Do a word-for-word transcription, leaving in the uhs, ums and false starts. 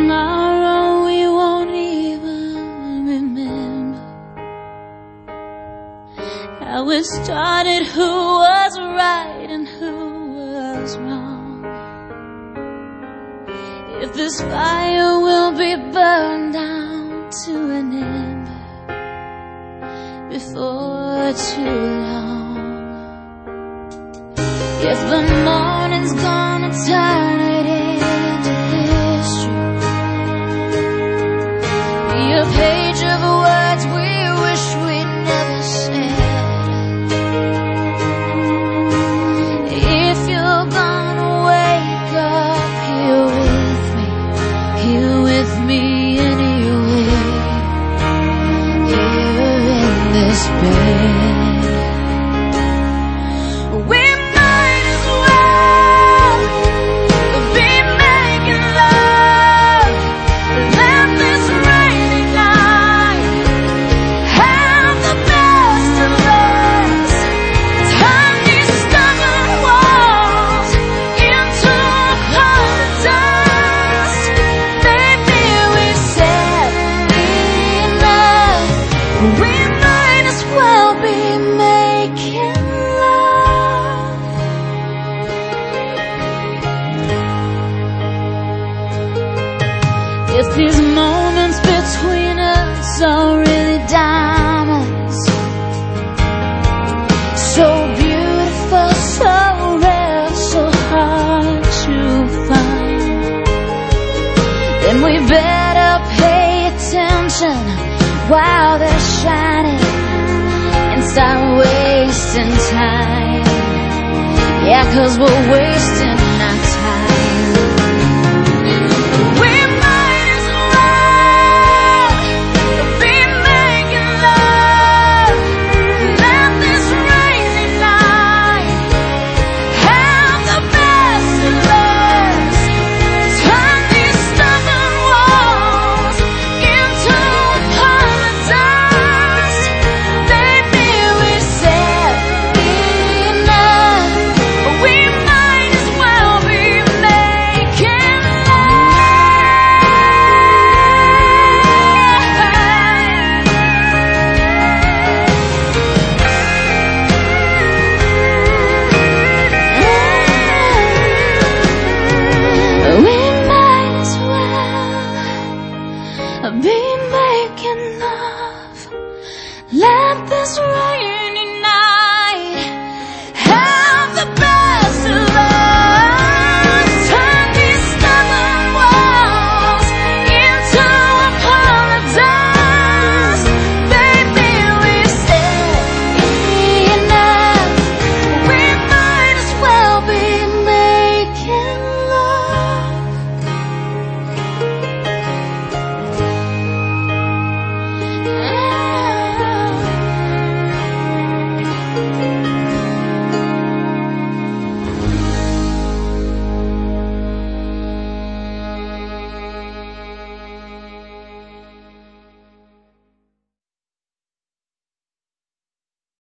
tomorrow we won't even remember how it started, who was right and who was wrong. If this fire will be burned down to an ember before too long. If the morning's gonna turn it into history, be a page of words we wish we'd never said. If you're gonna wake up here with me, here with me anyway, here in this bed. If these moments between us are really diamonds, so beautiful, so rare, so hard to find, then we better pay attention while they're shining and stop wasting time. Yeah, 'cause we're wasting our time. Be making love, let this rain